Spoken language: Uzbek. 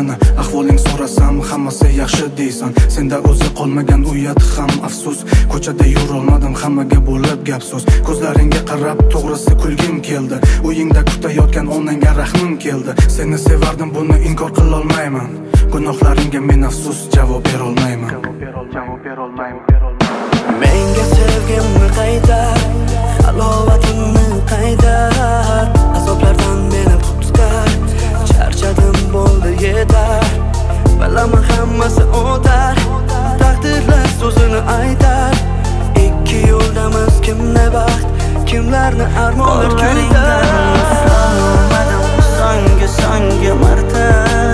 meni ahvoling so'rasam hammasi yaxshi deysan. Senda o'zi qolmagan uyat ham afsus. Ko'chada yurolmadim, hammaga bo'lib gap so'z. Ko'zlaringga qarab to'g'risi kulgim keldi. Uyingda kutayotgan onangga rahmim keldi. Seni sevardim, buni inkor qila olmayman. Gunohlaringga men afsus javob bera olmayman. Menga sevgimni qaytar, halovatimni qaytar, azoblardan meni qutqar. Charchadim, bo'ldi yetar. Bilaman hammasi o'tar, taqdirlar so'zini aytar. Ikki yo'ldamiz, kimni baxt, kimlarni armonlar kuytar. Uxlolmadim so'nggi marta.